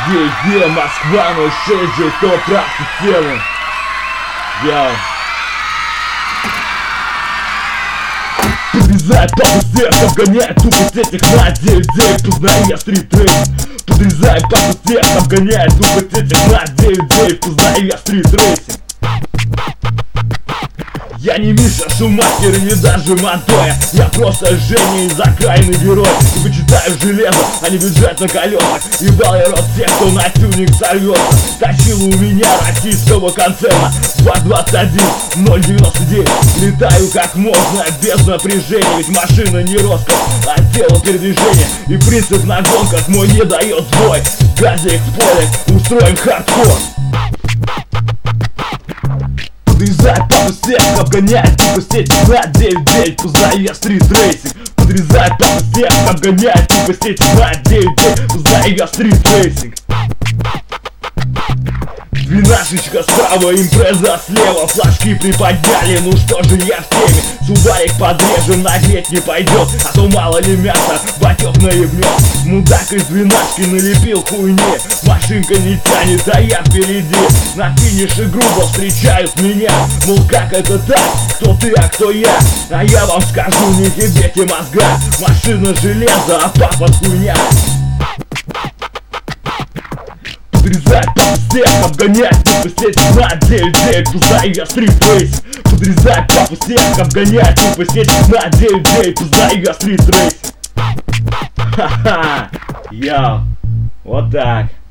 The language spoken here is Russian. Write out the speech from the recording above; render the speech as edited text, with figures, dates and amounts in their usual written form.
Е-е, Москва, 06 же, кто прав тему. Я подрезает папу всех, обгоняет тупость этих на 9-9, познаю я стрит-рейсинг. Подрезает папу всех, обгоняет тупость этих на 9-9, познаю я стрит-рейсинг. Я не Миша Шумахер и не даже Монтоя, я просто Женя из окраины герой. И вычитаю железо, а не бюджет на колесах. Ебал я рот тех, кто на тюнинг сорвется. Тащил у меня российского концерна 221 099. Летаю как можно, без напряжения. Ведь машина не роскошь, а тело передвижения. И принцип на гонках мой не дает сбой. Газик в поле, устроим хардкор. Подрезает папа всех, обгоняет тупость этих на 9-9, познаю я стрит-рейсинг. Подрезает папа всех, обгоняет тупость этих на 9-9, познаю я стрит-рейсинг. Двенадцаточка справа, импреза слева, флажки приподняли, ну что же я в теме. Сударик подрежем, нагреть не пойдет, а то мало ли мясо, батек наебнет. Мудак из двенадцатки налепил хуйни, машинка не тянет, а я впереди. На финише грубо встречают меня, мол как это так, кто ты, а кто я. А я вам скажу, не ебете мозга, машина железо, а папа хуйня. Подрезает папа всех, обгоняет тупость этих на 9-9, познаю я стрит-рейсинг. Подрезает папа всех, обгоняет тупость этих на 9-9, познаю я стрит-рейсинг. Ха-ха, йоу, вот так.